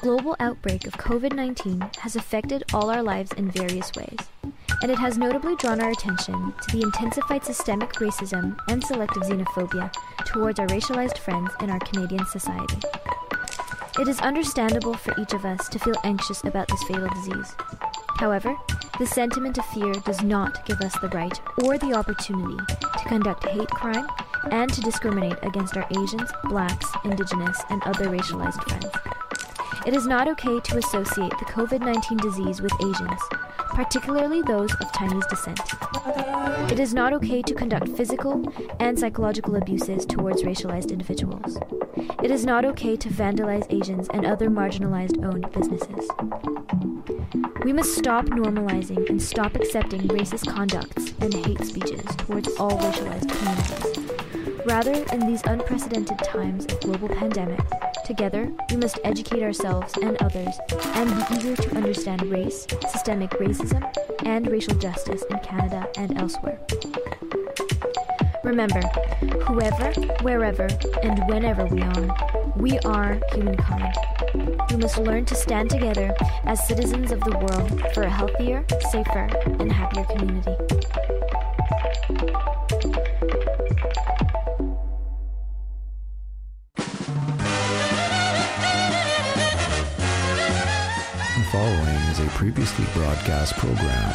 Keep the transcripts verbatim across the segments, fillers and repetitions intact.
global outbreak of covid nineteen has affected all our lives in various ways, and it has notably drawn our attention to the intensified systemic racism and selective xenophobia towards our racialized friends in our Canadian society. It is understandable for each of us to feel anxious about this fatal disease. However, the sentiment of fear does not give us the right or the opportunity to conduct hate crime and to discriminate against our Asians, Blacks, Indigenous, and other racialized friends. It is not okay to associate the covid nineteen disease with Asians, particularly those of Chinese descent. It is not okay to conduct physical and psychological abuses towards racialized individuals. It is not okay to vandalize Asians and other marginalized owned businesses. We must stop normalizing and stop accepting racist conducts and hate speeches towards all racialized communities. Rather, in these unprecedented times of global pandemic, together we must educate ourselves and others and be eager to understand race, systemic racism, and racial justice in Canada and elsewhere. Remember, whoever, wherever, and whenever we are, we are humankind. We must learn to stand together as citizens of the world for a healthier, safer, and happier community. The following is a previously broadcast program.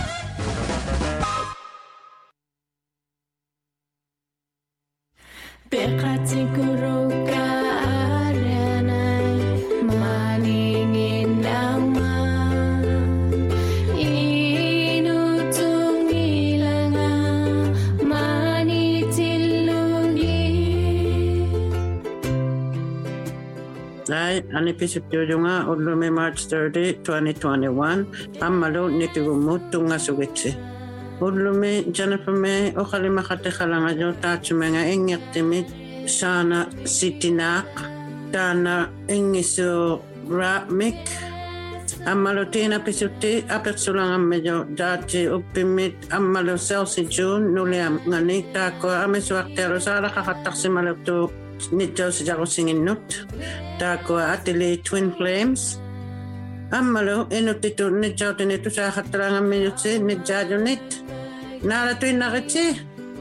Ay, an episode nga Udlume March thirtieth, twenty twenty-one. Amalo nitigumu tunga sugitsi. Udlume Jennifer May o kalimakate kalanga jo tachumenga ingyaktimi sana sitinak dana ingiso rapmik. Amalo tina pisuti apetsulanga mejo dati upimit amalo selsi June nuliam nganita ko ameswaktero sara kakataksi malaktu nito sa jako singin nut. Tako atili Twin Flames. Amalo inutito nito tinito sa kataranga minutsi nidjado nit. Nara tuin nakitsi.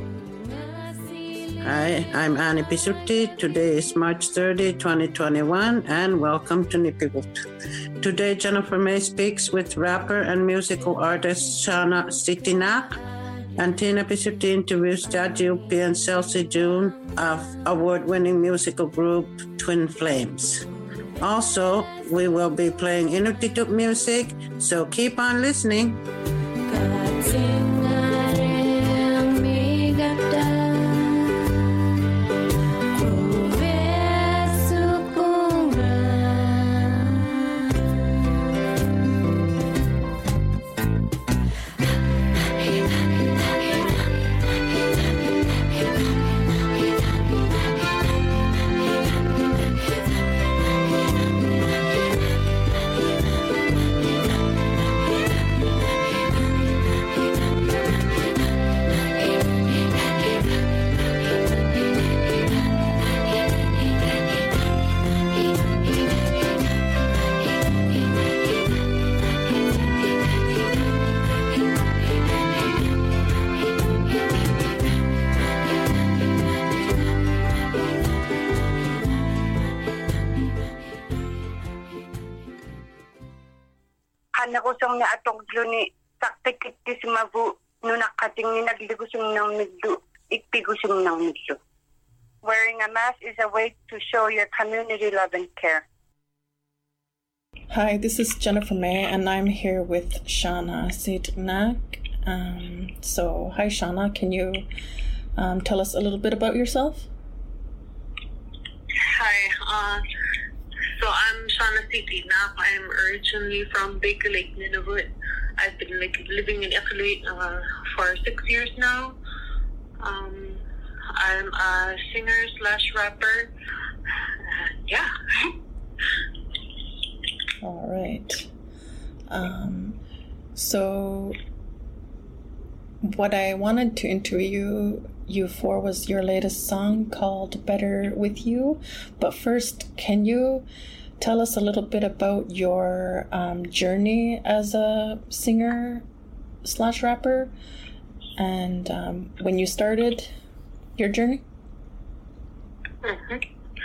Hi, I'm Annie Pisuti. Today is March thirtieth, twenty twenty-one, and welcome to Nipigut. Today, Jennifer May speaks with rapper and musical artist Shana Sitinak, and Tina Pisuti interviews Jaji Upi and Celsi June of award-winning musical group Twin Flames. Also, we will be playing Inuktitut music, so keep on listening. Nakusong na atong gluni saktikit mabu nunakating ni nagligusong ng midlo ikpigusong ng midlo. Wearing a mask is a way to show your community love and care. Hi, this is Jennifer May, and I'm here with Shana Sitinak. Um, so, hi Shana, can you um, tell us a little bit about yourself? Hi, uh, so I'm Shana Sitinak. I'm originally from Baker Lake, Nunavut. I've been like living in Iqaluit uh, for six years now. Um, I'm a singer slash rapper. Uh, yeah. All right. Um, so what I wanted to interview you for was your latest song called Better With You. But first, can you tell us a little bit about your um, journey as a singer slash rapper, and um, when you started your journey? Mm-hmm.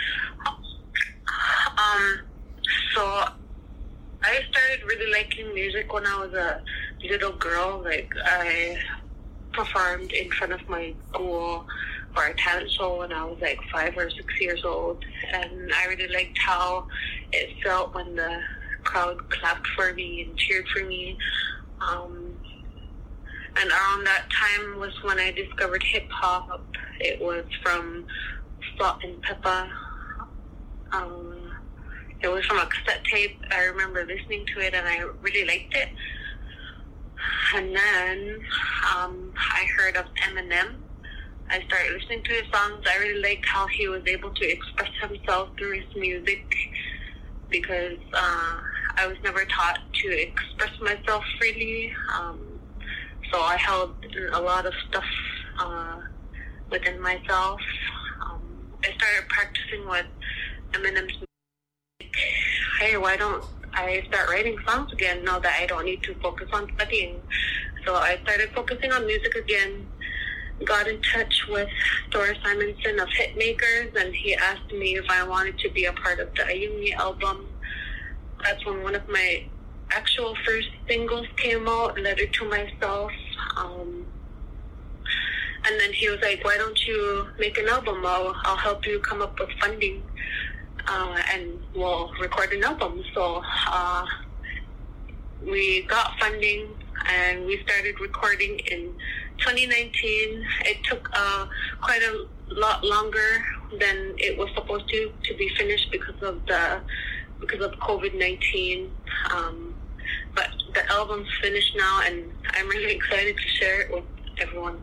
Um, so I started really liking music when I was a little girl. Like, I performed in front of my school for a talent show when I was like five or six years old, and I really liked how it felt when the crowd clapped for me and cheered for me. Um, and around that time was when I discovered hip hop. It was from Salt and Pepper. Um, it was from a cassette tape. I remember listening to it and I really liked it. And then um, I heard of Eminem. I started listening to his songs. I really liked how he was able to express himself through his music, because uh, I was never taught to express myself freely. Um, so I held a lot of stuff uh, within myself. Um, I started practicing with Eminem's music. Hey, why don't I start writing songs again now that I don't need to focus on studying? So I started focusing on music again. Got in touch with Thor Simonson of Hitmakers, and he asked me if I wanted to be a part of the Ayumi album. That's when one of my actual first singles came out, Letter to Myself. Um, and then he was like, why don't you make an album? I'll, I'll help you come up with funding, uh, and we'll record an album. So uh, we got funding, and we started recording in twenty nineteen. It took uh, quite a lot longer than it was supposed to to be finished because of the because of COVID nineteen. Um, but the album's finished now, and I'm really excited to share it with everyone.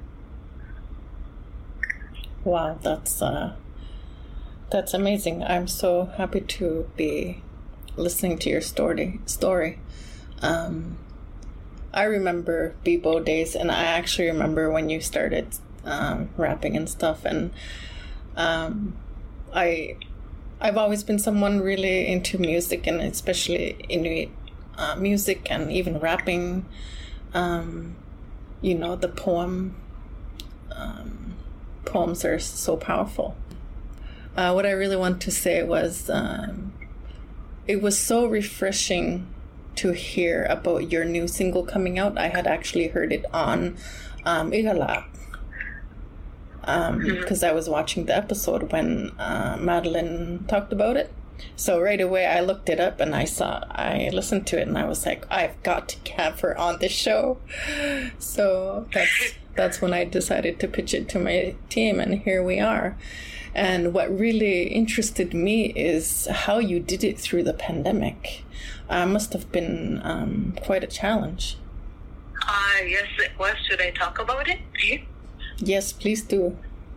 Wow, that's uh, that's amazing. I'm so happy to be listening to your story. Story. Um, I remember Bebo days, and I actually remember when you started um, rapping and stuff. And um, I, I've always been someone really into music, and especially Inuit uh, music, and even rapping. Um, you know, the poem um, poems are so powerful. Uh, what I really want to say was, um, it was so refreshing to hear about your new single coming out. I had actually heard it on um, Igala, um, because I was watching the episode when uh, Madeline talked about it. So right away I looked it up and I saw, I listened to it and I was like, I've got to have her on the show. So that's that's when I decided to pitch it to my team, and here we are. And what really interested me is how you did it through the pandemic. Uh, must have been um, quite a challenge. Uh, yes, it was. Should I talk about it? Yes, please do.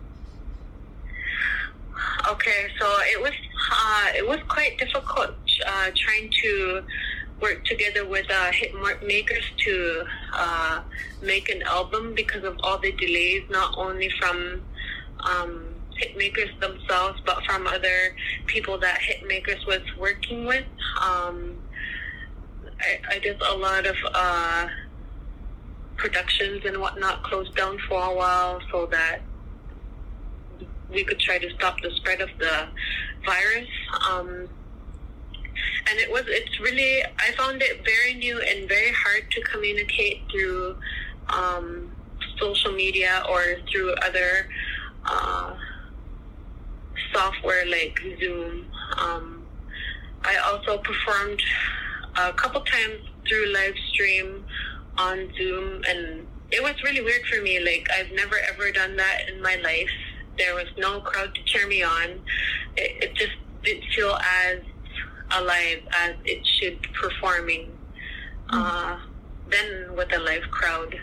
Okay, so it was uh, it was quite difficult uh, trying to work together with uh, hit makers to uh, make an album because of all the delays, not only from um, Hitmakers themselves, but from other people that Hitmakers was working with. Um, I, I guess a lot of uh, productions and whatnot closed down for a while so that we could try to stop the spread of the virus. Um, and it was, it's really, I found it very new and very hard to communicate through um, social media or through other uh, software like Zoom. Um, I also performed a couple times through live stream on Zoom, and it was really weird for me. Like, I've never ever done that in my life. There was no crowd to cheer me on. It, it just didn't feel as alive as it should performing mm-hmm. uh, then with a live crowd.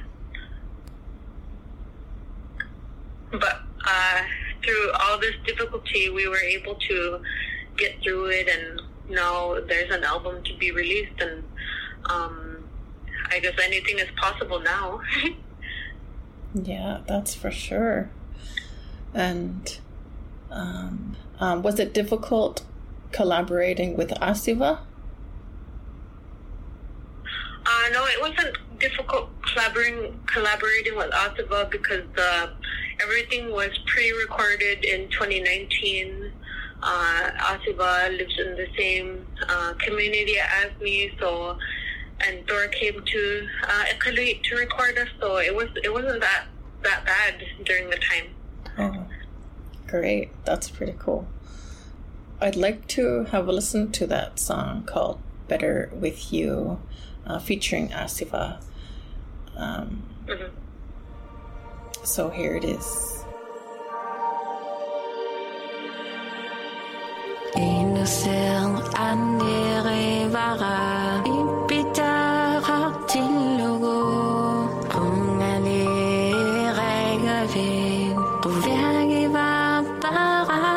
But uh, through all this difficulty, we were able to get through it, and now there's an album to be released, and um, I guess anything is possible now. Yeah, that's for sure. And um, um, was it difficult collaborating with Asiva? Uh, no, it wasn't difficult collaborating collaborating with Asiva because the everything was pre-recorded in twenty nineteen. Uh, Asiva lives in the same uh, community as me, so and Dora came to uh, Iqaluit to record us, so it was it wasn't that that bad during the time. Oh, great! That's pretty cool. I'd like to have a listen to that song called "Better with You," uh, featuring Asiva. Um, mm-hmm. So here it is. Inusel anirevara ipitara tillogo ungani regavin uvergiva para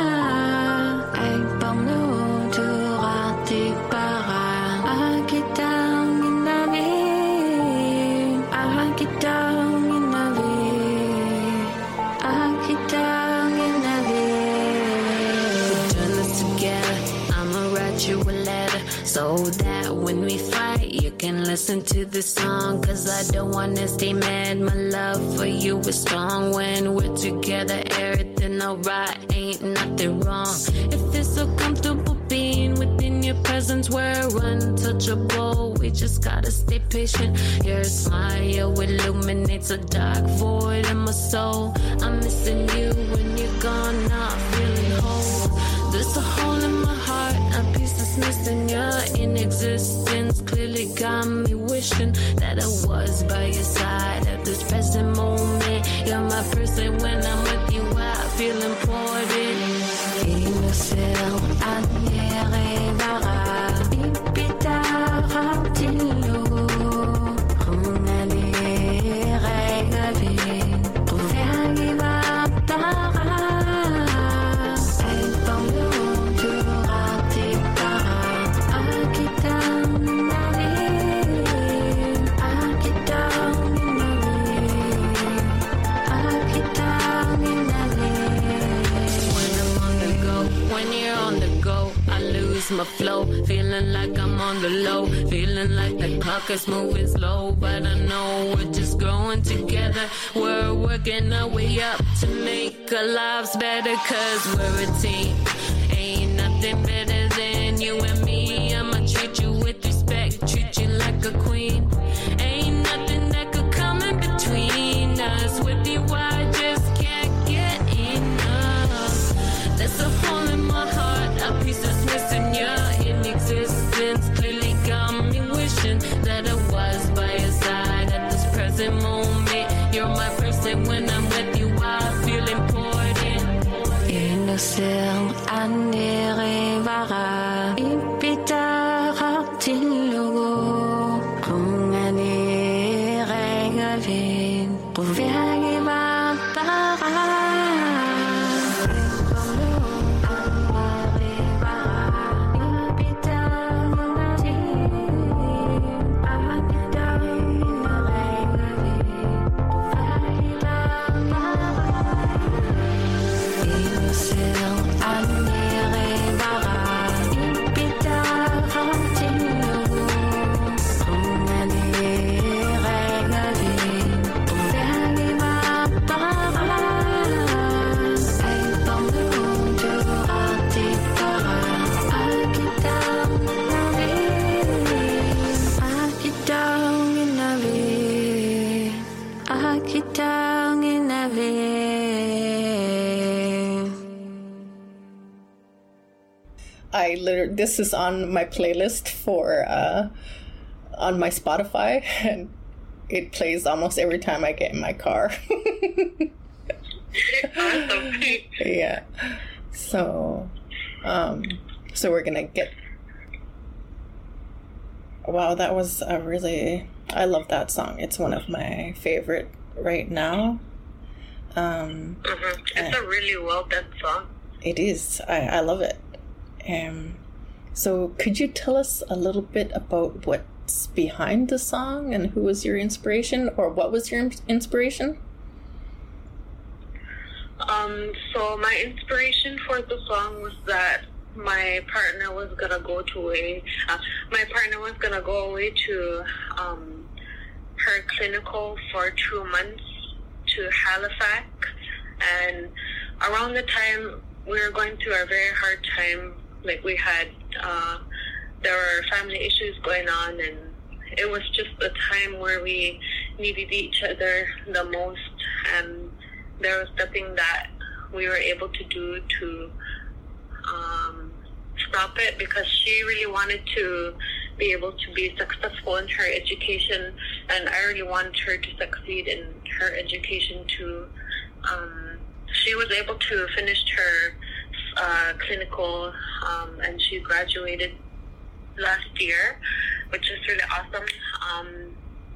aipamnu turati para akitang inavi akitang inavi akitang inavi. You a letter so that when we fight you can listen to the song, cause I don't wanna stay mad. My love for you is strong. When we're together everything alright, ain't nothing wrong. If it's so comfortable being within your presence, we're untouchable. We just gotta stay patient. Your smile illuminates a dark void in my soul. I'm missing you when you're gone, not feeling whole. There's a hole in my heart, a piece that's missing. You're in existence, clearly got me wishing that I was by your side at this present moment. You're my person, when I'm with you I feel important. Inusel anirevara ipitara tillogo ungani regavin uvergiva para. My flow, feeling like I'm on the low, feeling like the clock is moving slow, but I know we're just growing together. We're working our way up to make our lives better, cause we're a team. Ain't nothing better than you and me. I'ma treat you with respect, treat you like a queen. Ain't nothing that could come in between us. With you I just can't get enough. There's a hole in my heart, a piece that's missing. You're in existence, clearly got me wishing that I was by your side at this present moment. You're my person, when I'm with you I feel important. Inusel anirevara ipitara tillogo ungani regavin uvergiva para. I literally, this is on my playlist for uh, on my Spotify, and it plays almost every time I get in my car. Awesome. Yeah. So, um, so we're gonna get. Wow, that was a really. I love that song. It's one of my favorite right now. Um, mm-hmm. It's a really well done song. It is. I, I love it. Um, so could you tell us a little bit about what's behind the song and who was your inspiration, or what was your inspiration? Um, so my inspiration for the song was that my partner was gonna go to away. Uh, my partner was gonna go away to um, her clinical for two months to Halifax, and around the time we were going through a very hard time. Like we had, uh, there were family issues going on, and it was just a time where we needed each other the most, and there was nothing that we were able to do to um, stop it, because she really wanted to be able to be successful in her education, and I really wanted her to succeed in her education too. Um, she was able to finish her uh, clinical, um, and she graduated last year, which is really awesome. Um,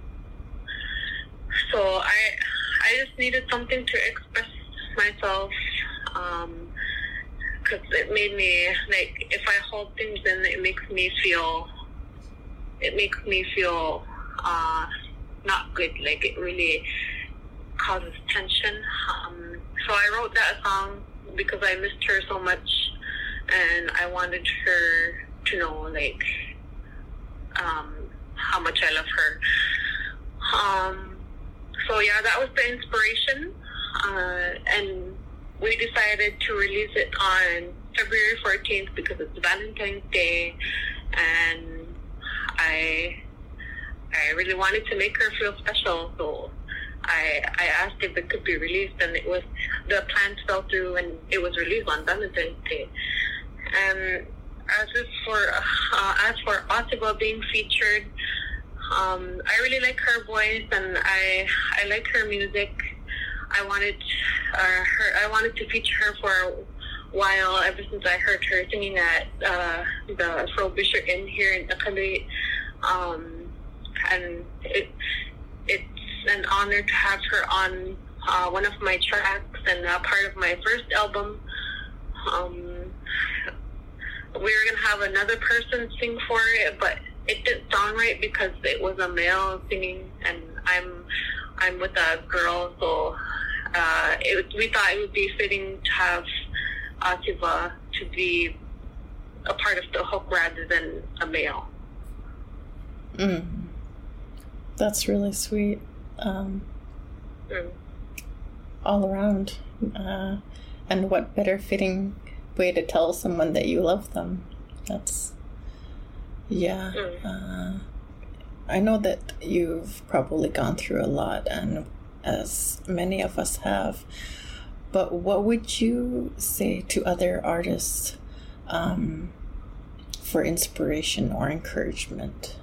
so I, I just needed something to express myself, um, because it made me, like, if I hold things in, it makes me feel, it makes me feel uh, not good. Like, it really causes tension. Um, so I wrote that song because I missed her so much, and I wanted her to know, like, um, how much I love her. Um, so yeah, that was the inspiration, uh, and we decided to release it on February fourteenth because it's Valentine's Day, and I I really wanted to make her feel special, so I I asked if it could be released, and it was, the plans fell through, and it was released on Valentine's Day. And as is for uh, as for Osiva being featured, um, I really like her voice, and I I like her music. I wanted uh, her. I wanted to feature her for a while, ever since I heard her singing at uh, the Frobisher Inn here in Iqaluit. Um, and it it's an honor to have her on uh, one of my tracks and uh, part of my first album. Um, we were gonna have another person sing for it, but it didn't sound right because it was a male singing, and I'm I'm with a girl, so uh, it, we thought it would be fitting to have Osiva to be a part of the hook rather than a male. Mm. That's really sweet. Um, mm. All around. Uh, and what better fitting way to tell someone that you love them. That's, yeah. Mm. Uh, I know that you've probably gone through a lot, and as many of us have, but what would you say to other artists um, for inspiration or encouragement?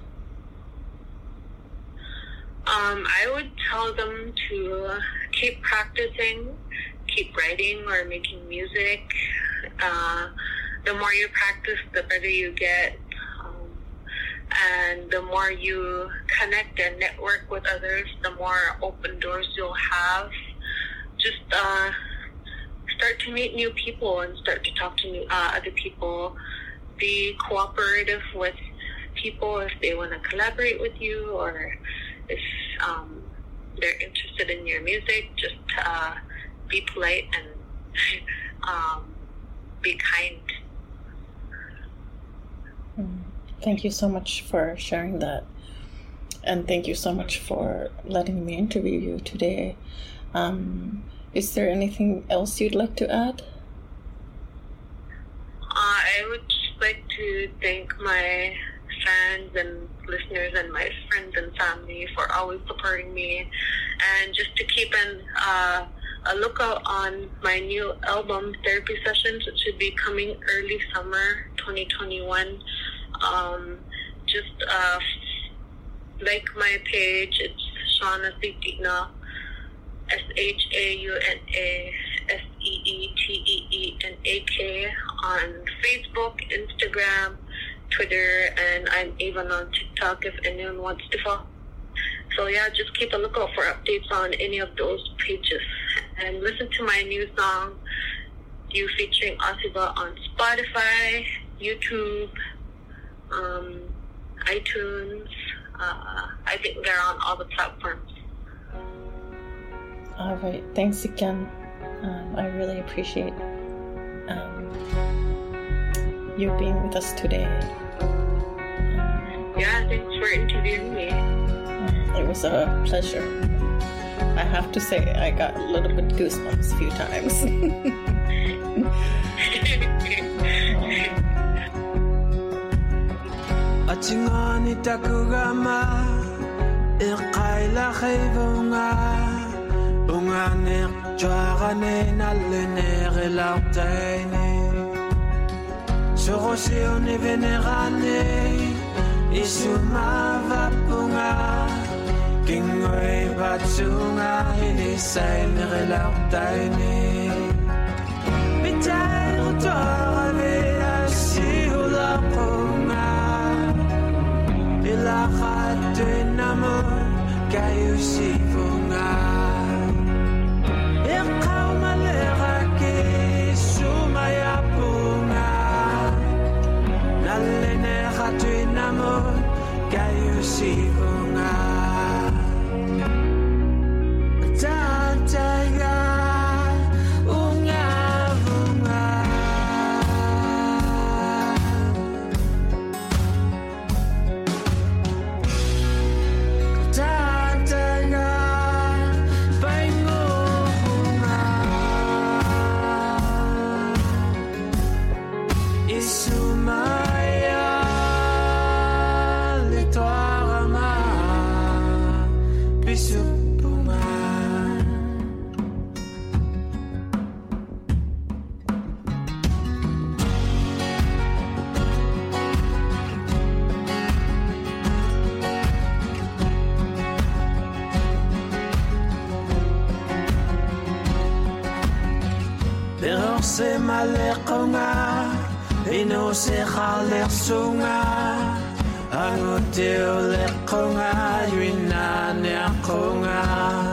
Um, I would tell them to keep practicing, keep writing or making music. Uh, the more you practice, the better you get. Um, and the more you connect and network with others, the more open doors you'll have. Just uh, start to meet new people and start to talk to new, uh, other people. Be cooperative with people if they want to collaborate with you, or if um, they're interested in your music. Just uh, be polite and um, be kind. Thank you so much for sharing that. And thank you so much for letting me interview you today. Um, is there anything else you'd like to add? Uh, I would just like to thank my fans and listeners and my friends and family for always supporting me, and just to keep an, uh, a lookout on my new album, Therapy Sessions. It should be coming early summer twenty twenty-one. Um, just uh, like my page, it's Shauna Seeteena, S H A U N A S E E T E E N A K on Facebook, Instagram, Twitter, and I'm even on TikTok if anyone wants to follow. So yeah, just keep a lookout for updates on any of those pages. And listen to my new song, You featuring Osiva, on Spotify, YouTube, um, iTunes. Uh, I think they're on all the platforms. All right. Thanks again. Um, I really appreciate um, you being with us today. Yeah, thanks for interviewing me. It was a pleasure. I have to say, I got a little bit goosebumps a few times. Atingani takugama Ikaila khevunga Unganek jwagane nalenere lautaine Sorosione venerane Isuma vapunga Kingoe batsunga Hilisainere lautaine Mitai rotora vea siulapunga Ilakhatwe namo kayu sifunga Iqaw malerake sumaya punga Nalene khatwe namo kayu sifunga Tataga unga bunga Se malekonga ino se khalersunga angoteo lekonga yuinane akonga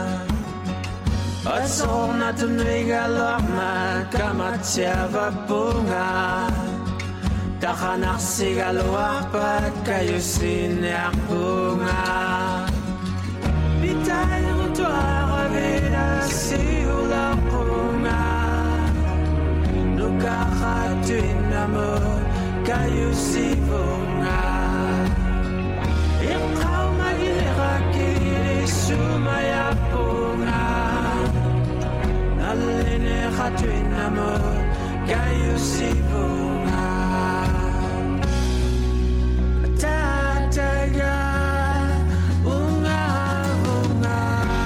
Atsona tunwiga lama kamatia vapunga Takhanak sigaloapa kayusine apunga Bitay rutuara vida siulapunga Kakhatwinamo kayu sivunga Iqaw magiliraki sumaya punga Nalene khatwinamo kayu sivunga Tataga unga unga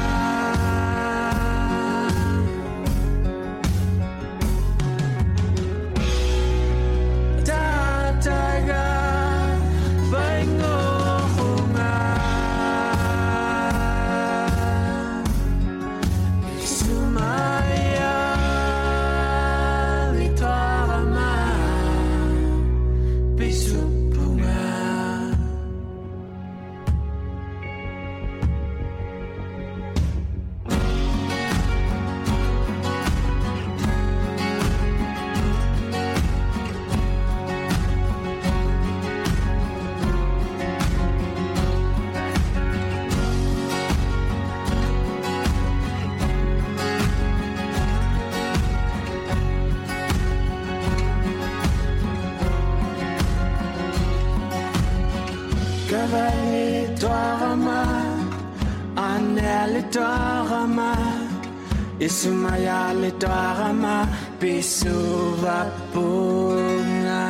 Isumaya litarama bisuva punga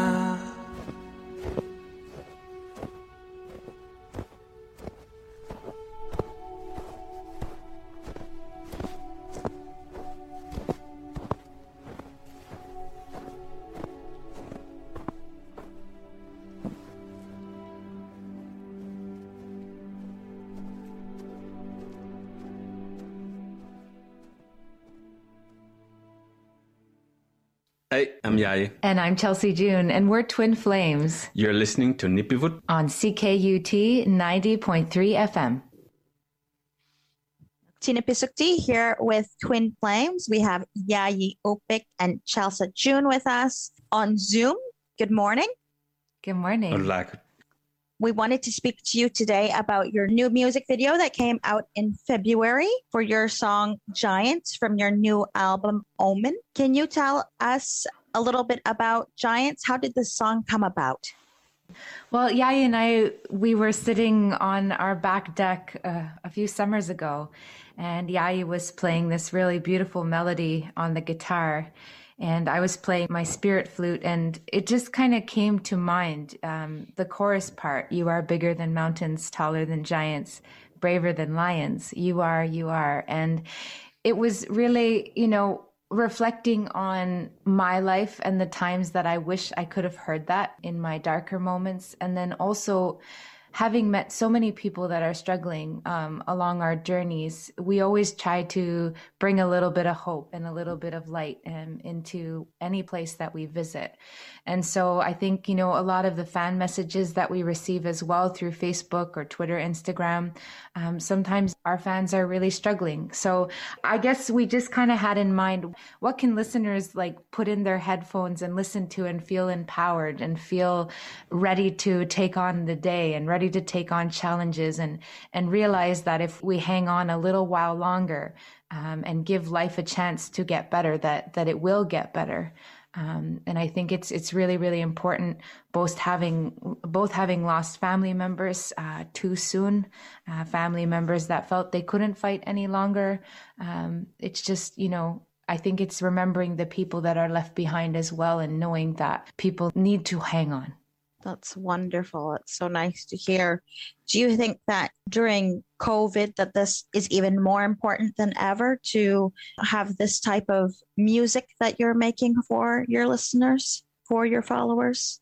Hey, I'm Yai. And I'm Chelsea June, and we're Twin Flames. You're listening to Nipivut on C K U T ninety point three F M. Tina Pisukti here with Twin Flames. We have Yai Opik and Chelsea June with us on Zoom. Good morning. Good morning. Hola. We wanted to speak to you today about your new music video that came out in February for your song Giants from your new album Omen. Can you tell us a little bit about Giants. How did this song come about? Well, Yayi and I, we were sitting on our back deck uh, a few summers ago, and Yayi was playing this really beautiful melody on the guitar, and I was playing my spirit flute, and it just kind of came to mind, um, the chorus part, you are bigger than mountains, taller than giants, braver than lions, you are, you are. And it was really, you know, reflecting on my life and the times that I wish I could have heard that in my darker moments. And then also having met so many people that are struggling um, along our journeys, we always try to bring a little bit of hope and a little bit of light um, into any place that we visit. And so I think, you know, a lot of the fan messages that we receive as well through Facebook or Twitter, Instagram, um, sometimes our fans are really struggling. So I guess we just kind of had in mind, what can listeners like put in their headphones and listen to and feel empowered and feel ready to take on the day and ready to take on challenges, and, and realize that if we hang on a little while longer um, and give life a chance to get better, that, that it will get better. Um, and I think it's it's really, really important, both having both having lost family members uh, too soon, uh, family members that felt they couldn't fight any longer. Um, it's just, you know, I think it's remembering the people that are left behind as well, and knowing that people need to hang on. That's wonderful. It's so nice to hear. Do you think that during COVID that this is even more important than ever to have this type of music that you're making for your listeners, for your followers?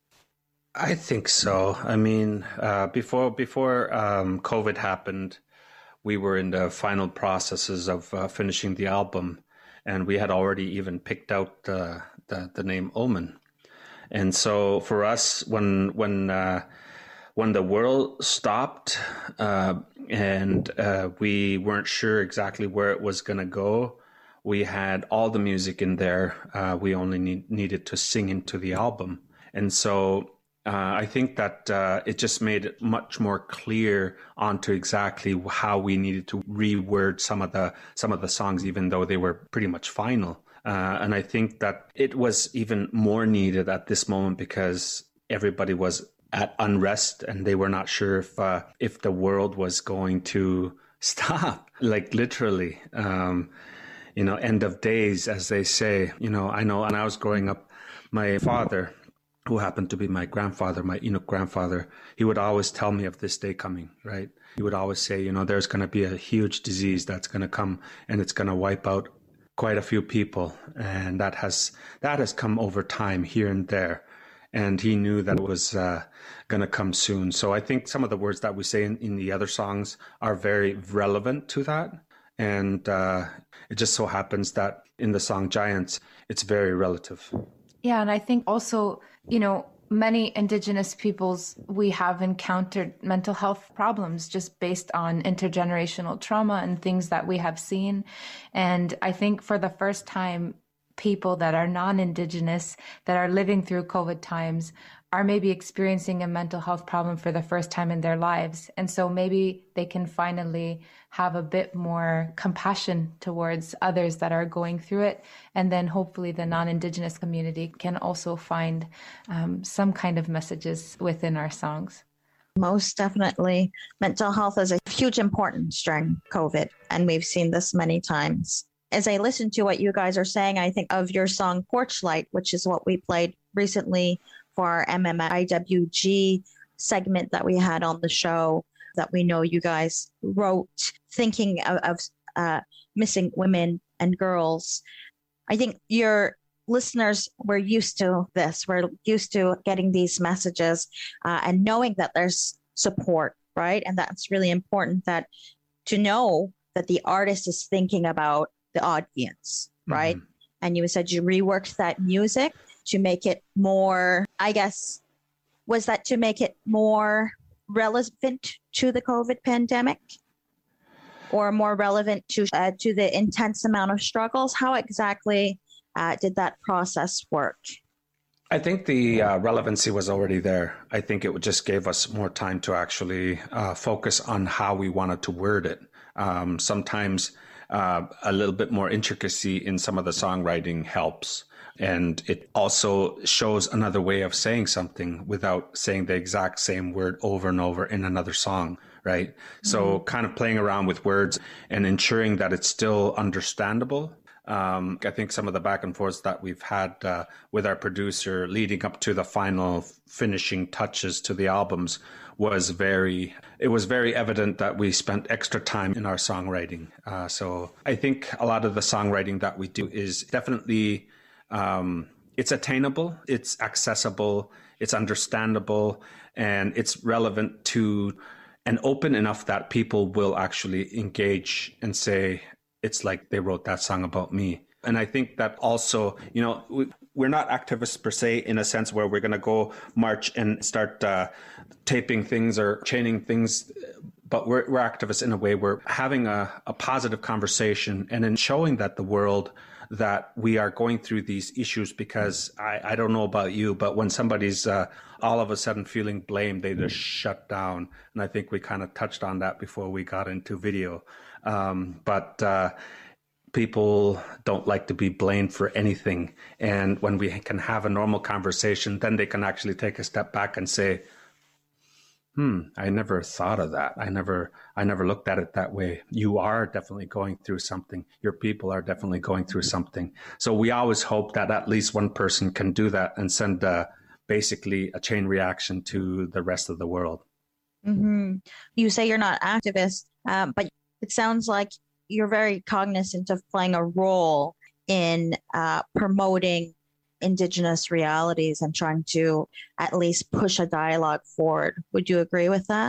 I think so. I mean, uh, before before um, COVID happened, we were in the final processes of uh, finishing the album, and we had already even picked out uh, the the name Omen. And so for us, when when uh, when the world stopped uh, and uh, we weren't sure exactly where it was going to go, we had all the music in there. Uh, we only need, needed to sing into the album. And so uh, I think that uh, it just made it much more clear onto exactly how we needed to reword some of the some of the songs, even though they were pretty much final. Uh, and I think that it was even more needed at this moment because everybody was at unrest and they were not sure if uh, if the world was going to stop, like literally, um, you know, end of days, as they say. You know, I know when I was growing up, my father, who happened to be my grandfather, my Inuk grandfather, he would always tell me of this day coming, right? He would always say, you know, there's going to be a huge disease that's going to come and it's going to wipe out quite a few people, and that has that has come over time here and there, and he knew that it was uh, going to come soon. So I think some of the words that we say in, in the other songs are very relevant to that, and uh, it just so happens that in the song Giants, it's very relative. Yeah, and I think also, you know, many Indigenous peoples, we have encountered mental health problems just based on intergenerational trauma and things that we have seen. And I think for the first time, people that are non-Indigenous, that are living through COVID times, are maybe experiencing a mental health problem for the first time in their lives. And so maybe they can finally have a bit more compassion towards others that are going through it. And then hopefully the non-Indigenous community can also find um, some kind of messages within our songs. Most definitely. Mental health is a huge importance during COVID, and we've seen this many times. As I listen to what you guys are saying, I think of your song Porch Light, which is what we played recently for our M M I W G segment that we had on the show, that we know you guys wrote, thinking of, of uh, missing women and girls. I think your listeners were used to this. We're used to getting these messages uh, and knowing that there's support, right? And that's really important, that to know that the artist is thinking about the audience, right? Mm-hmm. And you said you reworked that music to make it more, I guess, was that to make it more relevant to the COVID pandemic, or more relevant to uh, to the intense amount of struggles? How exactly uh, did that process work? I think the uh, relevancy was already there. I think it just gave us more time to actually uh, focus on how we wanted to word it. Um, sometimes uh, a little bit more intricacy in some of the songwriting helps. And it also shows another way of saying something without saying the exact same word over and over in another song, right? Mm-hmm. So kind of playing around with words and ensuring that it's still understandable. Um, I think some of the back and forths that we've had uh, with our producer leading up to the final finishing touches to the albums was very, it was very evident that we spent extra time in our songwriting. Uh, so I think a lot of the songwriting that we do is definitely Um, it's attainable, it's accessible, it's understandable, and it's relevant to and open enough that people will actually engage and say, it's like they wrote that song about me. And I think that also, you know, we, we're not activists per se in a sense where we're going to go march and start uh, taping things or chaining things, but we're, we're activists in a way where having a, a positive conversation and in showing that the world that we are going through these issues, because I, I don't know about you, but when somebody's uh, all of a sudden feeling blamed, they just shut down. And I think we kind of touched on that before we got into video. Um, but uh, people don't like to be blamed for anything. And when we can have a normal conversation, then they can actually take a step back and say, Hmm, I never thought of that. I never, I never looked at it that way. You are definitely going through something. Your people are definitely going through something. So we always hope that at least one person can do that and send uh, basically a chain reaction to the rest of the world. Mm-hmm. You say you're not activist, um, but it sounds like you're very cognizant of playing a role in uh, promoting Indigenous realities and trying to at least push a dialogue forward. Would you agree with that?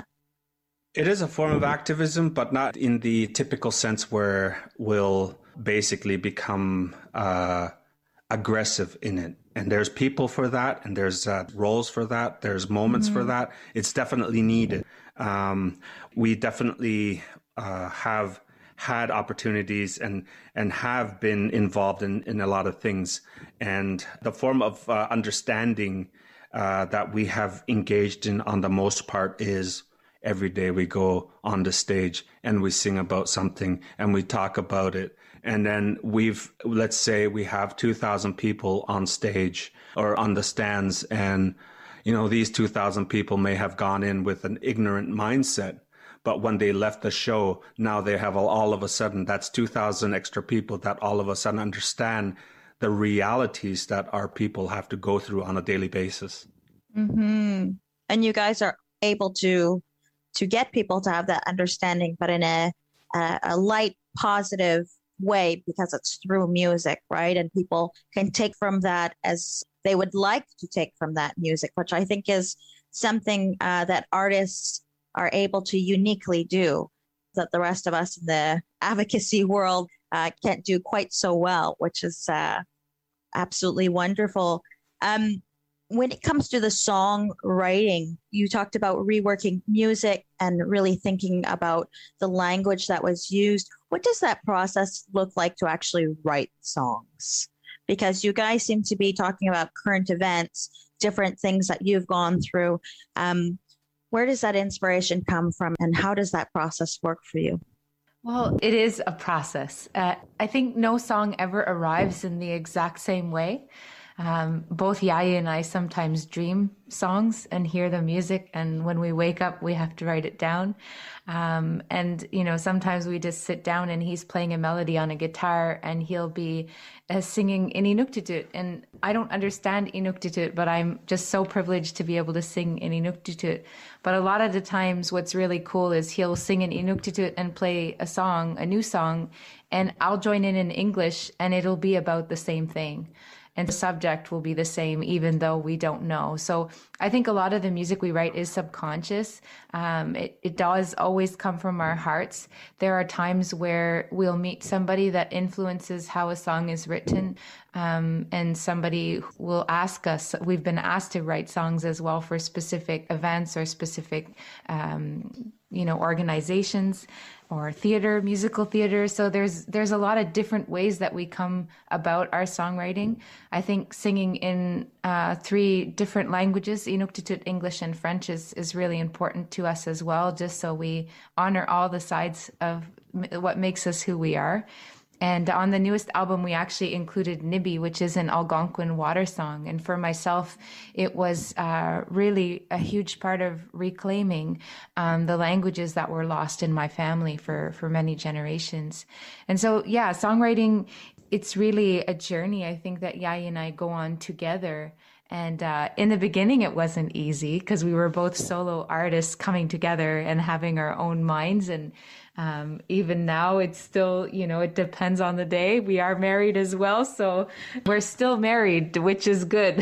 It is a form of activism, but not in the typical sense where we'll basically become uh, aggressive in it. And there's people for that, and there's uh, roles for that, there's moments mm-hmm. for that. It's definitely needed. Um, we definitely uh, have had opportunities and and have been involved in, in a lot of things. And the form of uh, understanding uh, that we have engaged in on the most part is every day we go on the stage and we sing about something and we talk about it. And then we've, let's say we have two thousand people on stage or on the stands, and, you know, these two thousand people may have gone in with an ignorant mindset. But when they left the show, now they have all, all of a sudden, that's two thousand extra people that all of a sudden understand the realities that our people have to go through on a daily basis. Mm-hmm. And you guys are able to to get people to have that understanding, but in a, a, a light, positive way, because it's through music, right? And people can take from that as they would like to take from that music, which I think is something uh, that artists are able to uniquely do that the rest of us in the advocacy world uh, can't do quite so well, which is uh, absolutely wonderful. Um, when it comes to the songwriting, you talked about reworking music and really thinking about the language that was used. What does that process look like to actually write songs? Because you guys seem to be talking about current events, different things that you've gone through. Um, Where does that inspiration come from, and how does that process work for you? Well, it is a process. Uh, I think no song ever arrives in the exact same way. Um, both Yaya and I sometimes dream songs and hear the music, and when we wake up, we have to write it down. Um, and, you know, sometimes we just sit down and he's playing a melody on a guitar and he'll be uh, singing in Inuktitut. And I don't understand Inuktitut, but I'm just so privileged to be able to sing in Inuktitut. But a lot of the times what's really cool is he'll sing in Inuktitut and play a song, a new song, and I'll join in in English and it'll be about the same thing. And the subject will be the same, even though we don't know. So I think a lot of the music we write is subconscious. Um, it, it does always come from our hearts. There are times where we'll meet somebody that influences how a song is written. Um, and somebody will ask us, we've been asked to write songs as well for specific events or specific um, you know, organizations or theater, musical theater. So there's there's a lot of different ways that we come about our songwriting. I think singing in uh, three different languages, Inuktitut, English, and French, is, is really important to us as well, just so we honor all the sides of m- what makes us who we are. And on the newest album, we actually included Nibi, which is an Algonquin water song. And for myself, it was uh, really a huge part of reclaiming um, the languages that were lost in my family for, for many generations. And so, yeah, songwriting, it's really a journey, I think, that Yai and I go on together. And uh, in the beginning, it wasn't easy because we were both solo artists coming together and having our own minds. And um, even now, it's still, you know, it depends on the day. We are married as well. So we're still married, which is good.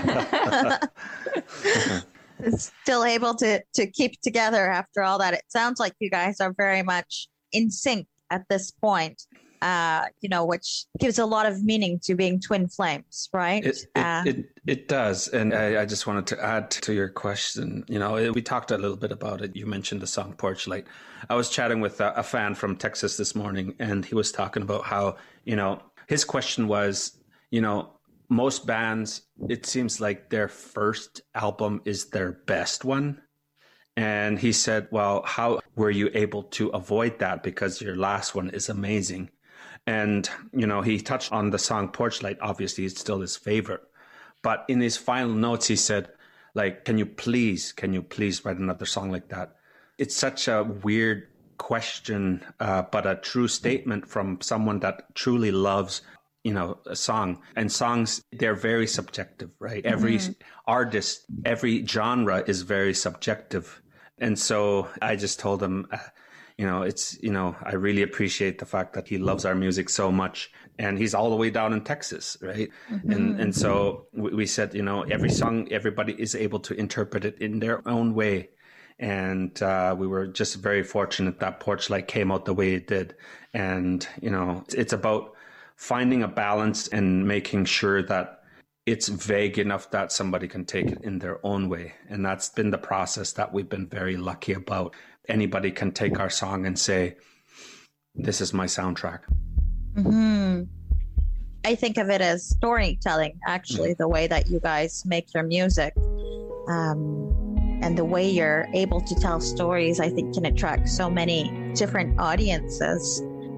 Still able to, to keep together after all that. It sounds like you guys are very much in sync at this point. Uh, you know, which gives a lot of meaning to being twin flames, right? It it, uh, it, it does. And I, I just wanted to add to your question, you know, we talked a little bit about it. You mentioned the song Porch Light. I was chatting with a, a fan from Texas this morning, and he was talking about how, you know, his question was, you know, most bands, it seems like their first album is their best one. And he said, well, how were you able to avoid that? Because your last one is amazing. And, you know, he touched on the song Porch Light. Obviously, it's still his favorite. But in his final notes, he said, like, can you please, can you please write another song like that? It's such a weird question, uh, but a true statement from someone that truly loves, you know, a song. And songs, they're very subjective, right? Mm-hmm. Every artist, every genre is very subjective. And so I just told him, uh, you know, it's, you know, I really appreciate the fact that he loves our music so much. And he's all the way down in Texas, right? Mm-hmm. And and so we, we said, you know, every song, everybody is able to interpret it in their own way. And uh, we were just very fortunate that Porch Light came out the way it did. And, you know, it's about finding a balance and making sure that it's vague enough that somebody can take it in their own way. And that's been the process that we've been very lucky about. Anybody can take our song and say, this is my soundtrack. Mm-hmm. I think of it as storytelling, actually, mm-hmm. the way that you guys make your music. Um, and the way you're able to tell stories, I think, can attract so many different audiences.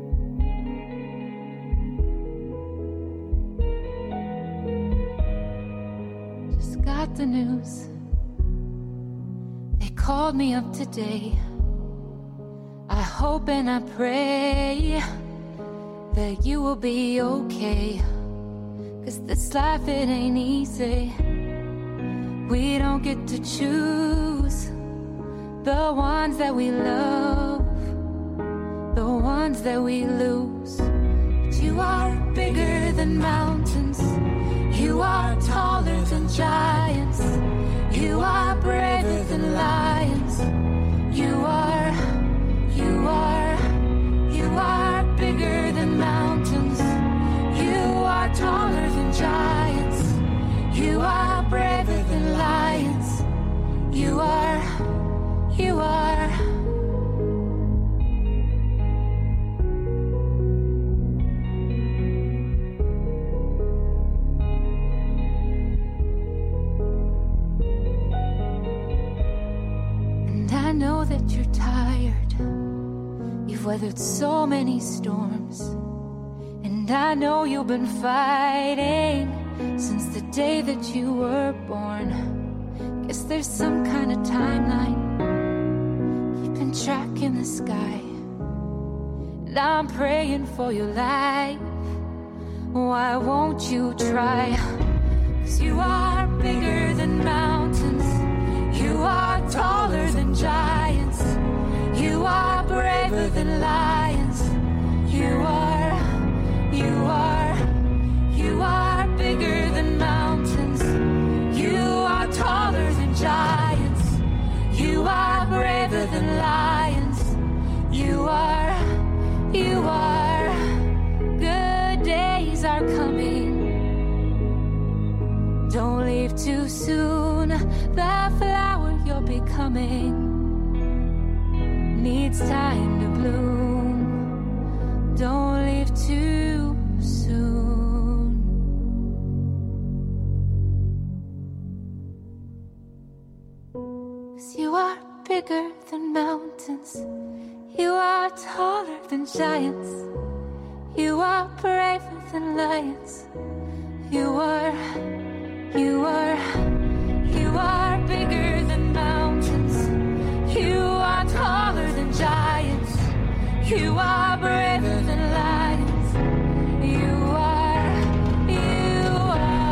Just got the news. They called me up today. I hope and I pray that you will be okay. 'Cause this life, it ain't easy. We don't get to choose the ones that we love, the ones that we lose. But you are bigger than mountains. You are taller than giants. You are braver than lions. You are, you are, you are bigger than mountains. You are taller than giants. You are braver than lions. You are, you are. And I know that you're tired. You've weathered so many storms. And I know you've been fighting since the day that you were born. Guess there's some kind of timeline keeping track in the sky. And I'm praying for your life. Why won't you try? 'Cause you are bigger than mountains. You are taller than giants. You are braver than lions. You are, you are, you are bigger than mountains. You are taller than giants. You are braver than lions. You are, you are. Good days are coming. Don't leave too soon. The flower you're becoming. needs time to bloom. Don't leave too soon. 'Cause you are bigger than mountains. You are taller than giants. You are braver than lions. You are, you are, you are bigger than mountains. You are taller than giants. You are braver than lions. You are, you are.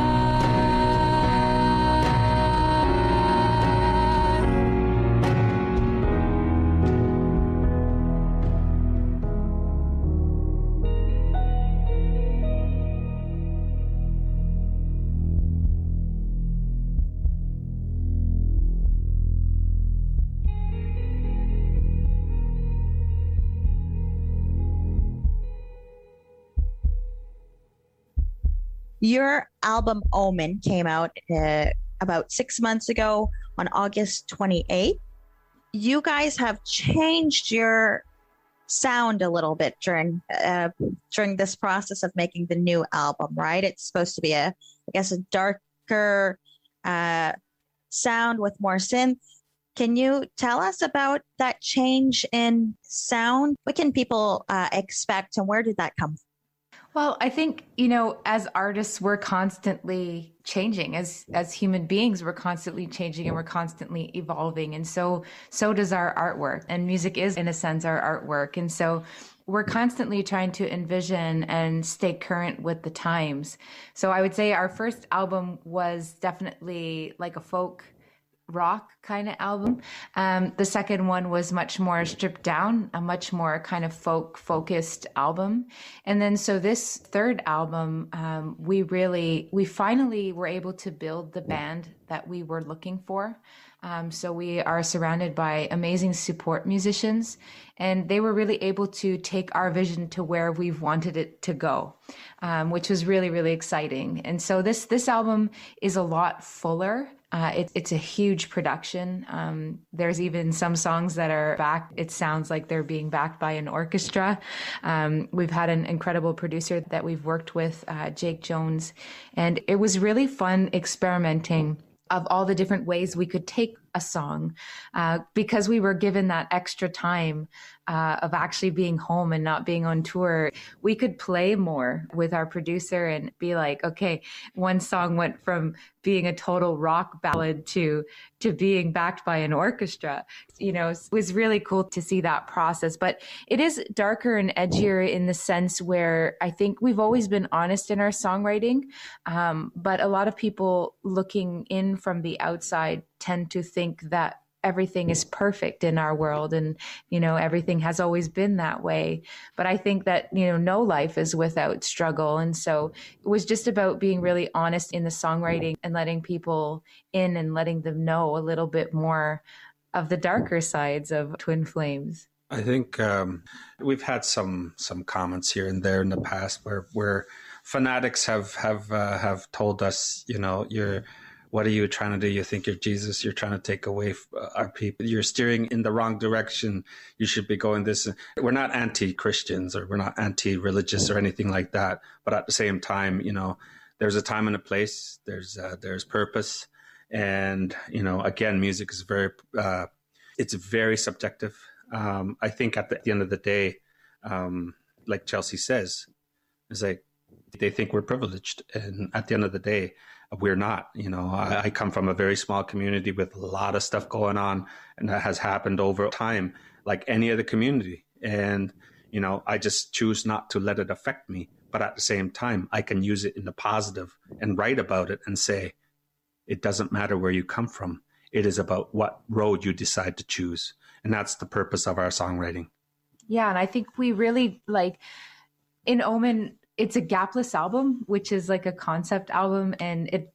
Your album Omen came out uh, about six months ago on August twenty-eighth. You guys have changed your sound a little bit during uh, during this process of making the new album, right? It's supposed to be a, I guess, a darker uh, sound with more synth. Can you tell us about that change in sound? What can people uh, expect, and where did that come from? Well, I think, you know, as artists, we're constantly changing. As as human beings, we're constantly changing and we're constantly evolving. And so so does our artwork. And music is, in a sense, our artwork. And so we're constantly trying to envision and stay current with the times. So I would say our first album was definitely like a folk rock kind of album. Um, the second one was much more stripped down, a much more kind of folk focused album. And then so this third album, um, we really, we finally were able to build the band that we were looking for. Um, so we are surrounded by amazing support musicians, and they were really able to take our vision to where we've wanted it to go, um, which was really, really exciting. And so this, this album is a lot fuller. Uh, it, it's a huge production. Um, there's even some songs that are backed. It sounds like they're being backed by an orchestra. Um, we've had an incredible producer that we've worked with, uh, Jake Jones, and it was really fun experimenting of all the different ways we could take a song, uh, because we were given that extra time uh, of actually being home and not being on tour. We could play more with our producer and be like, okay, one song went from being a total rock ballad to to being backed by an orchestra. You know, it was really cool to see that process. But it is darker and edgier in the sense where I think we've always been honest in our songwriting, um, but a lot of people looking in from the outside tend to think that everything is perfect in our world, and, you know, everything has always been that way. But I think that, you know, no life is without struggle. And so it was just about being really honest in the songwriting and letting people in and letting them know a little bit more of the darker sides of Twin Flames. I think um, we've had some some comments here and there in the past where where fanatics have have uh, have told us, you know, you're what are you trying to do? You think you're Jesus? You're trying to take away our people. You're steering in the wrong direction. You should be going this. We're not anti-Christians or we're not anti-religious or anything like that. But at the same time, you know, there's a time and a place. There's uh, there's purpose, and you know, again, music is very uh, it's very subjective. Um, I think at the, at the end of the day, um, like Chelsea says, it's like they think we're privileged, and at the end of the day, we're not. You know, I, I come from a very small community with a lot of stuff going on, and that has happened over time, like any other community. And, you know, I just choose not to let it affect me. But at the same time, I can use it in the positive and write about it and say, it doesn't matter where you come from. It is about what road you decide to choose. And that's the purpose of our songwriting. Yeah. And I think we really like in Omen, it's a gapless album, which is like a concept album, and it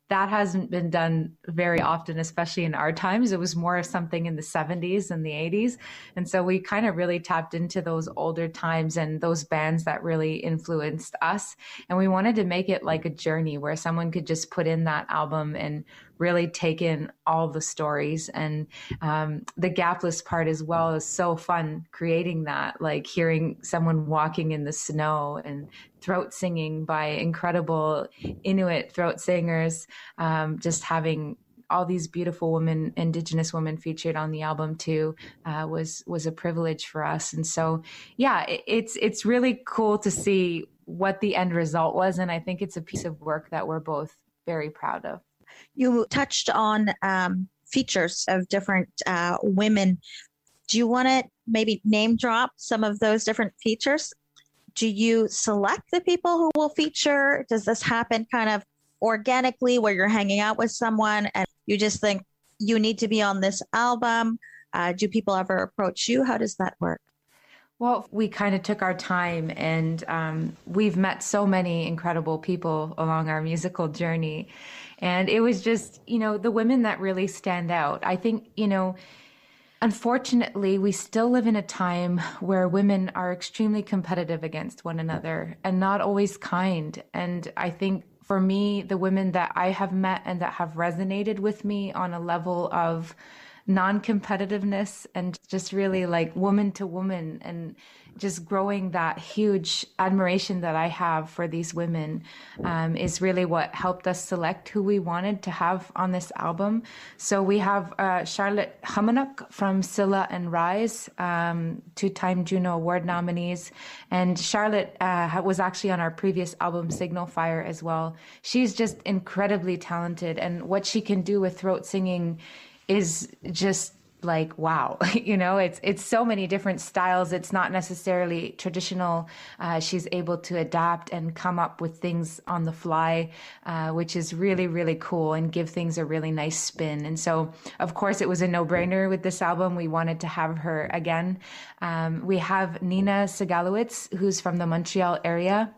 that hasn't been done very often, especially in our times. It was more of something in the seventies and the eighties. And so we kind of really tapped into those older times and those bands that really influenced us. And we wanted to make it like a journey where someone could just put in that album and really take in all the stories. And um, the gapless part as well is so fun creating that, like hearing someone walking in the snow and throat singing by incredible Inuit throat singers, um, just having all these beautiful women, Indigenous women featured on the album too, uh, was was a privilege for us. And so, yeah, it, it's it's really cool to see what the end result was. And I think it's a piece of work that we're both very proud of. You touched on um, features of different uh, women. Do you want to maybe name drop some of those different features? Do you select the people who will feature? Does this happen kind of organically where you're hanging out with someone and you just think you need to be on this album? Uh, do people ever approach you? How does that work? Well, we kind of took our time, and um, we've met so many incredible people along our musical journey. And it was just, you know, the women that really stand out. I think, you know, unfortunately, we still live in a time where women are extremely competitive against one another and not always kind. And I think for me, the women that I have met and that have resonated with me on a level of non-competitiveness and just really like woman to woman, and just growing that huge admiration that I have for these women um, is really what helped us select who we wanted to have on this album. So we have uh, Charlotte Humanuk from Scylla and Rise, um, two-time Juno Award nominees. And Charlotte uh, was actually on our previous album, Signal Fire, as well. She's just incredibly talented, and what she can do with throat singing is just like, wow, you know, it's it's so many different styles. It's not necessarily traditional. Uh, she's able to adapt and come up with things on the fly, uh, which is really, really cool, and give things a really nice spin. And so, of course, it was a no-brainer with this album. We wanted to have her again. Um, we have Nina Segalowitz, who's from the Montreal area,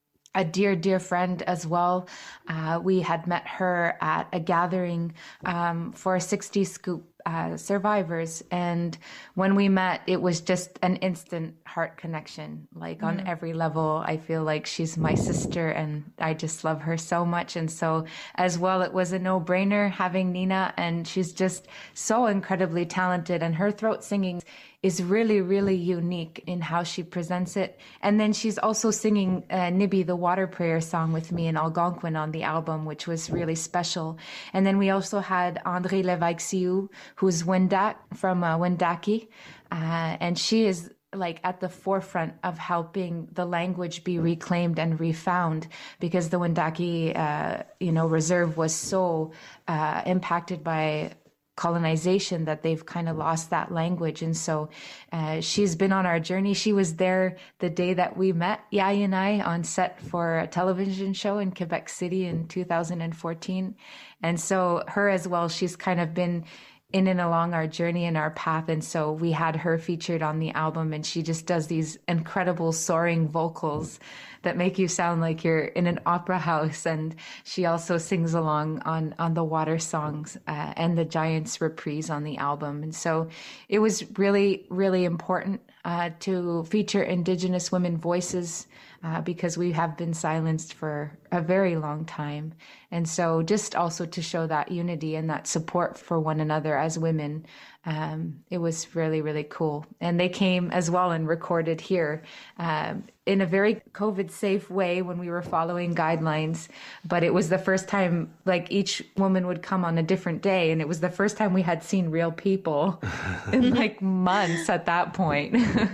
a dear, dear friend as well. Uh, we had met her at a gathering um, for sixty Scoop uh, survivors. And when we met, it was just an instant heart connection. Like on Mm. every level, I feel like she's my sister and I just love her so much. And so as well, it was a no-brainer having Nina, and she's just so incredibly talented, and her throat singing is really, really unique in how she presents it. And then she's also singing uh, Nibi, the Water Prayer song, with me in Algonquin on the album, which was really special. And then we also had André Levaix-Sioux, who's Wendat from uh, Wendake. Uh, and she is like at the forefront of helping the language be reclaimed and refound, because the Wendake, uh, you know, reserve was so uh, impacted by colonization that they've kind of lost that language. And so uh, she's been on our journey. She was there the day that we met, Yai and I, on set for a television show in Quebec City in two thousand fourteen. And so her as well, she's kind of been in and along our journey and our path. And so we had her featured on the album, and she just does these incredible soaring vocals that make you sound like you're in an opera house. And she also sings along on, on the water songs uh, and the Giants reprise on the album. And so it was really, really important uh, to feature Indigenous women voices uh, because we have been silenced for a very long time. And so just also to show that unity and that support for one another as women, um, it was really, really cool. And they came as well and recorded here um, in a very COVID safe way when we were following guidelines. But it was the first time, like, each woman would come on a different day. And it was the first time we had seen real people in like months at that point.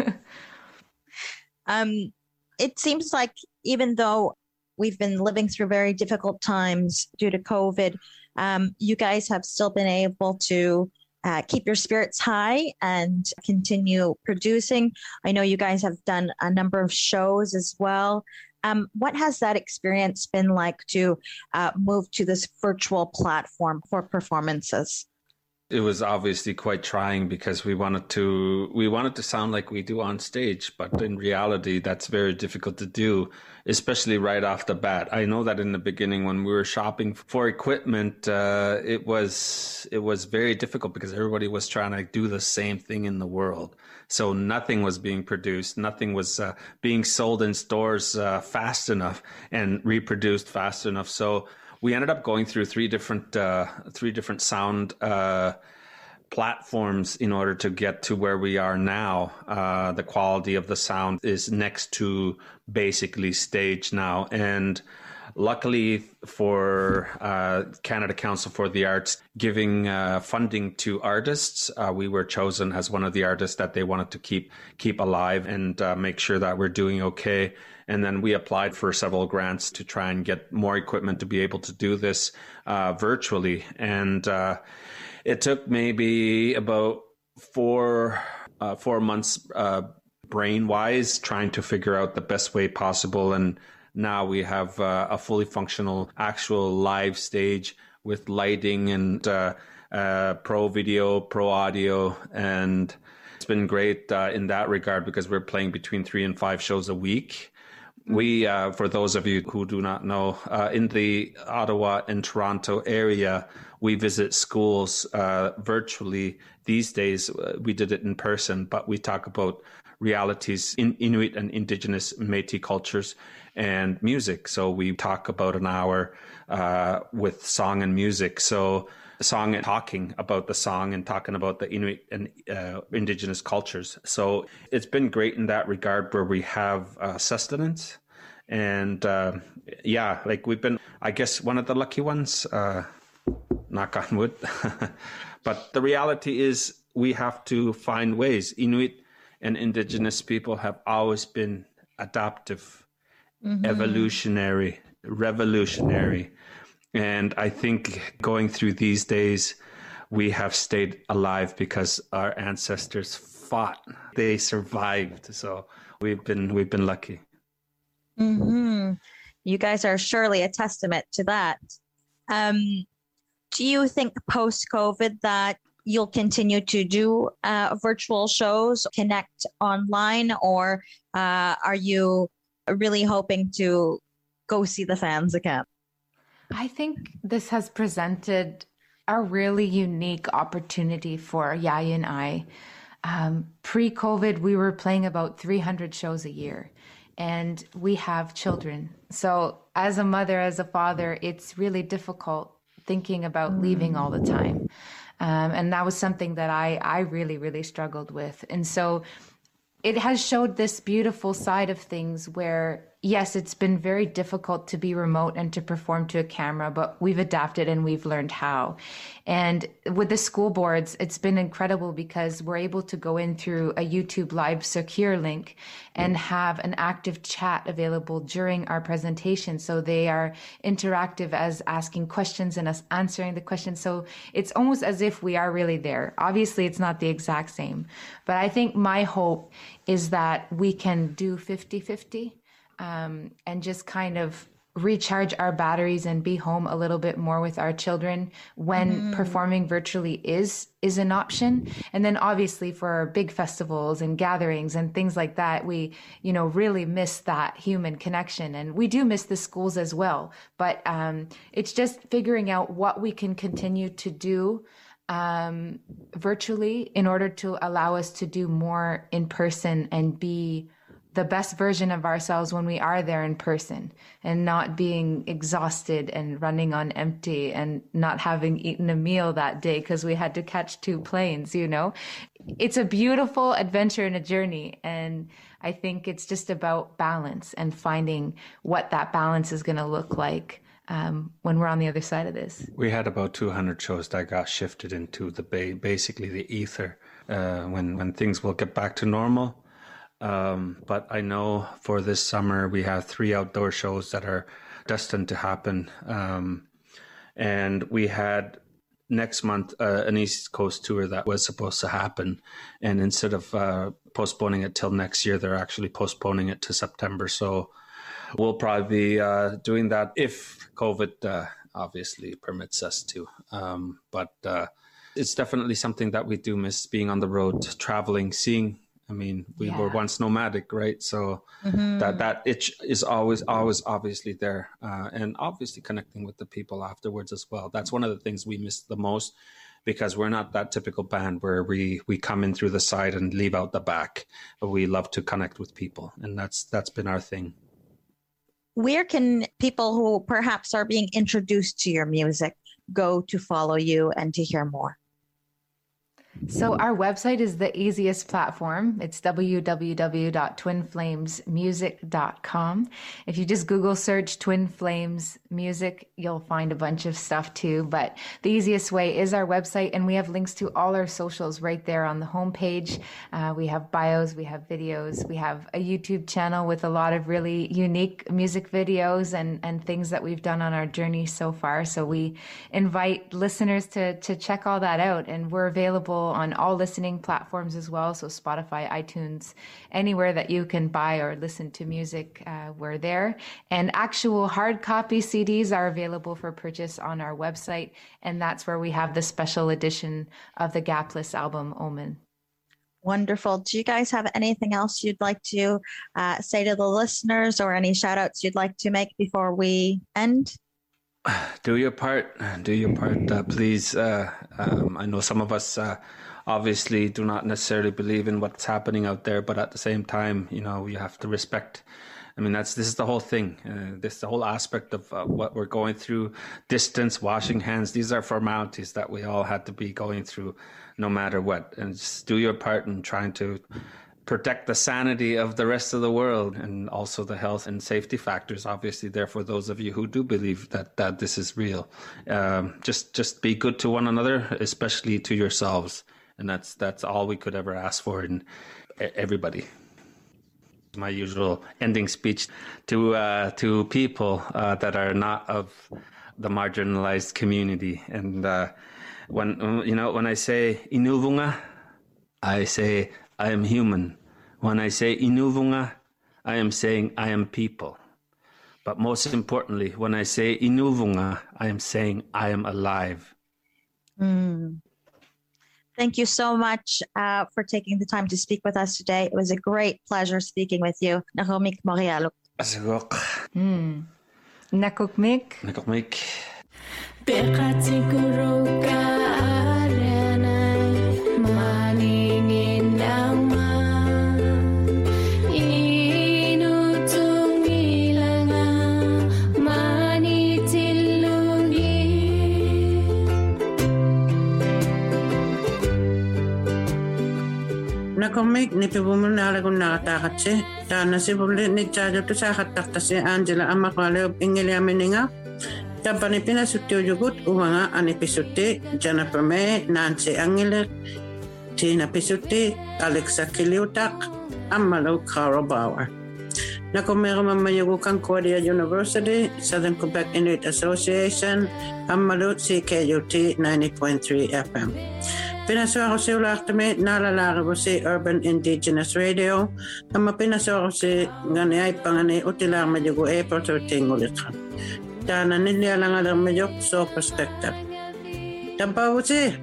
um, it seems like even though we've been living through very difficult times due to COVID, um, you guys have still been able to uh, keep your spirits high and continue producing. I know you guys have done a number of shows as well. Um, what has that experience been like to uh, move to this virtual platform for performances? It was obviously quite trying because we wanted to we wanted to sound like we do on stage, but in reality, that's very difficult to do, especially right off the bat. I know that in the beginning, when we were shopping for equipment, uh, it was it was very difficult because everybody was trying to do the same thing in the world. So nothing was being produced, nothing was uh, being sold in stores uh, fast enough and reproduced fast enough. So we ended up going through three different uh, three different sound uh, platforms in order to get to where we are now. Uh, the quality of the sound is next to basically stage now. And luckily for uh, Canada Council for the Arts giving uh, funding to artists, uh, we were chosen as one of the artists that they wanted to keep keep alive and uh, make sure that we're doing okay. And then we applied for several grants to try and get more equipment to be able to do this uh, virtually. And uh, it took maybe about four uh, four months uh, brain-wise trying to figure out the best way possible. And now we have uh, a fully functional actual live stage with lighting and uh, uh, pro video, pro audio. And it's been great uh, in that regard because we're playing between three and five shows a week. We, uh, for those of you who do not know, uh, in the Ottawa and Toronto area, we visit schools uh, virtually. These days, uh, we did it in person, but we talk about realities in Inuit and Indigenous Métis cultures and music. So we talk about an hour uh, with song and music. So song and talking about the song and talking about the Inuit and uh, Indigenous cultures. So it's been great in that regard where we have uh, sustenance. And uh, yeah, like we've been, I guess, one of the lucky ones, uh, knock on wood. But the reality is we have to find ways. Inuit and Indigenous people have always been adaptive, mm-hmm. evolutionary, revolutionary. And I think going through these days, we have stayed alive because our ancestors fought. They survived. So we've been we've been lucky. Mm-hmm. You guys are surely a testament to that. Um, do you think post-COVID that you'll continue to do uh, virtual shows, connect online, or uh, are you really hoping to go see the fans again? I think this has presented a really unique opportunity for Yaya and I. Um, pre-COVID, we were playing about three hundred shows a year, and we have children. So as a mother, as a father, it's really difficult thinking about leaving all the time. Um, and that was something that I, I really, really struggled with. And so it has showed this beautiful side of things where, yes, it's been very difficult to be remote and to perform to a camera, but we've adapted and we've learned how. And with the school boards, it's been incredible because we're able to go in through a YouTube Live secure link and have an active chat available during our presentation. So they are interactive as asking questions and us answering the questions. So it's almost as if we are really there. Obviously, it's not the exact same, but I think my hope is that we can do fifty-fifty. Um, and just kind of recharge our batteries and be home a little bit more with our children when mm-hmm. performing virtually is is an option. And then obviously for big festivals and gatherings and things like that, we, you know, really miss that human connection. And we do miss the schools as well. But um, it's just figuring out what we can continue to do um, virtually in order to allow us to do more in person and be the best version of ourselves when we are there in person, and not being exhausted and running on empty and not having eaten a meal that day because we had to catch two planes, you know. It's a beautiful adventure and a journey. And I think it's just about balance and finding what that balance is going to look like um, when we're on the other side of this. We had about two hundred shows that got shifted into the ba- basically the ether uh, when, when things will get back to normal. Um, but I know for this summer, we have three outdoor shows that are destined to happen. Um, and we had next month uh, an East Coast tour that was supposed to happen. And instead of uh, postponing it till next year, they're actually postponing it to September. So we'll probably be uh, doing that if COVID uh, obviously permits us to. Um, but uh, it's definitely something that we do miss, being on the road, traveling, seeing. I mean, we yeah. were once nomadic, right? So mm-hmm. that that itch is always, always obviously there. Uh, and obviously connecting with the people afterwards as well. That's one of the things we miss the most, because we're not that typical band where we, we come in through the side and leave out the back. But we love to connect with people. And that's that's been our thing. Where can people who perhaps are being introduced to your music go to follow you and to hear more? So our website is the easiest platform. It's w w w dot twin flames music dot com. If you just Google search Twin Flames Music, you'll find a bunch of stuff too. But the easiest way is our website, and we have links to all our socials right there on the homepage. Uh, we have bios, we have videos, we have a YouTube channel with a lot of really unique music videos and, and things that we've done on our journey so far. So we invite listeners to, to check all that out, and we're available on all listening platforms as well. So Spotify, iTunes, anywhere that you can buy or listen to music, uh, we're there. And actual hard copy C Ds are available for purchase on our website. And that's where we have the special edition of the Gapless album, Omen. Wonderful. Do you guys have anything else you'd like to uh, say to the listeners, or any shout outs you'd like to make before we end? Do your part. Do your part, uh, please. Uh, um, I know some of us uh, obviously do not necessarily believe in what's happening out there, but at the same time, you know, you have to respect. I mean, that's this is the whole thing. Uh, this the whole aspect of uh, what we're going through. Distance, washing hands. These are formalities that we all had to be going through, no matter what. And just do your part in trying to protect the sanity of the rest of the world, and also the health and safety factors, obviously, there for those of you who do believe that, that this is real. Um, just just be good to one another, especially to yourselves. And that's that's all we could ever ask for in everybody. My usual ending speech to uh, to people uh, that are not of the marginalized community. And uh, when you know when I say inuvunga, I say I am human. When I say inuvunga, I am saying I am people. But most importantly, when I say inuvunga, I am saying I am alive. Mm. Thank you so much uh, for taking the time to speak with us today. It was a great pleasure speaking with you. Nakomik Morialuk. Asagok. Hmm. Nakukmik. Nakukmik. Nakomik ni pibumun na alagun nakatakatsi. Tana si bulit ni Chajo to sa hataktasi Angela Amakwale of Ingelia Meninga. Tapani pinasuti ujugut umanga anipisuti Jennifer May, Nancy Angela, Tina Pisuti, Alexa Kiliutak, Amalo Carol Bauer. Nakomero Mamayugukan Korea University, Southern Quebec Inuit Association, Amalo C K U T ninety point three F M. Pinasok si ulaktame nalalaro si Urban Indigenous Radio. Ama pinasok si ngani ay pangani utilang majugo April thirteenth ulit. Dana nila lang alam majuk so perspective. Tampaw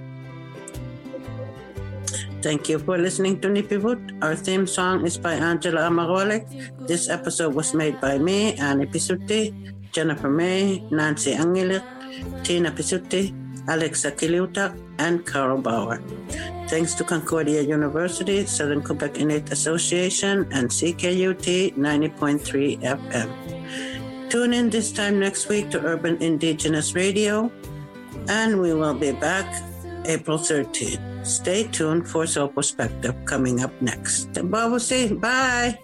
Thank you for listening to Nipiput. Our theme song is by Angela Amakwale. This episode was made by me, Annie Pisuti, Jennifer May, Nancy Angilik, Tina Pisuti, Alexa Kiliutak, and Carol Bauer. Thanks to Concordia University, Southern Quebec Inuit Association, and C K U T ninety point three F M. Tune in this time next week to Urban Indigenous Radio, and we will be back April thirteenth. Stay tuned for Soul Perspective coming up next. Bye. Bye.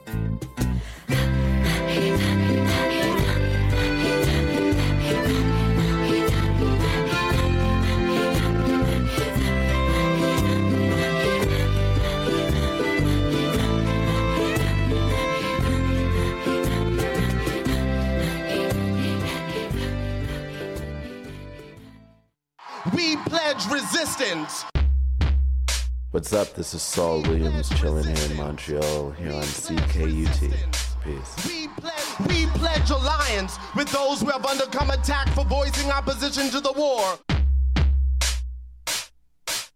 We pledge resistance. What's up? This is Saul Williams chilling here in Montreal, here on C K U T. Peace. We pledge, we pledge alliance with those who have undergone attack for voicing opposition to the war.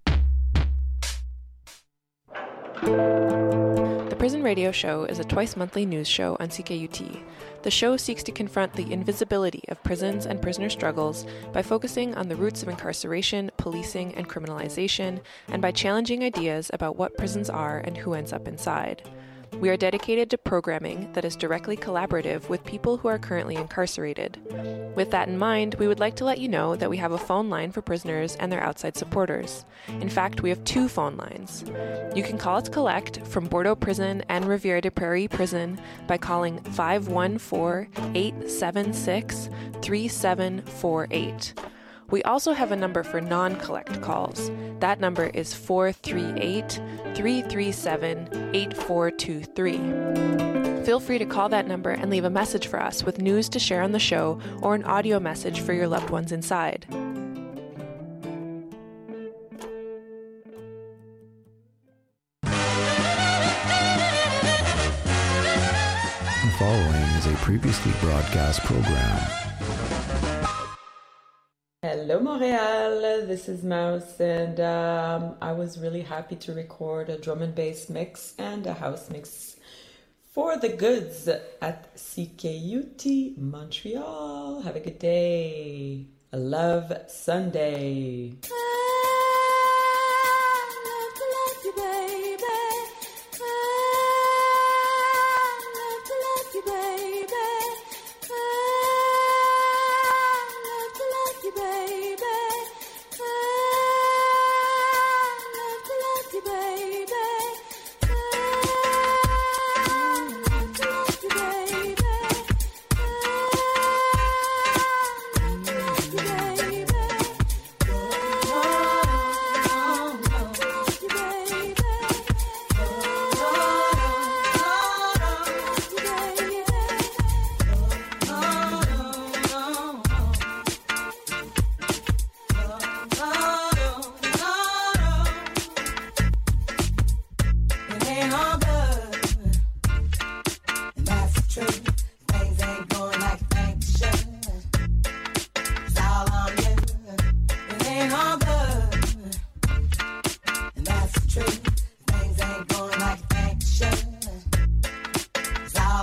The Prison Radio Show is a twice-monthly news show on C K U T. The show seeks to confront the invisibility of prisons and prisoner struggles by focusing on the roots of incarceration, policing, and criminalization, and by challenging ideas about what prisons are and who ends up inside. We are dedicated to programming that is directly collaborative with people who are currently incarcerated. With that in mind, we would like to let you know that we have a phone line for prisoners and their outside supporters. In fact, we have two phone lines. You can call us collect from Bordeaux Prison and Riviere des Prairies Prison by calling five one four, eight seven six, three seven four eight. We also have a number for non-collect calls. That number is four three eight, three three seven, eight four two three. Feel free to call that number and leave a message for us with news to share on the show or an audio message for your loved ones inside. The following is a previously broadcast program. Hello Montreal, this is Mouse, and um, I was really happy to record a drum and bass mix and a house mix for the goods at C K U T Montreal. Have a good day. I love Sunday.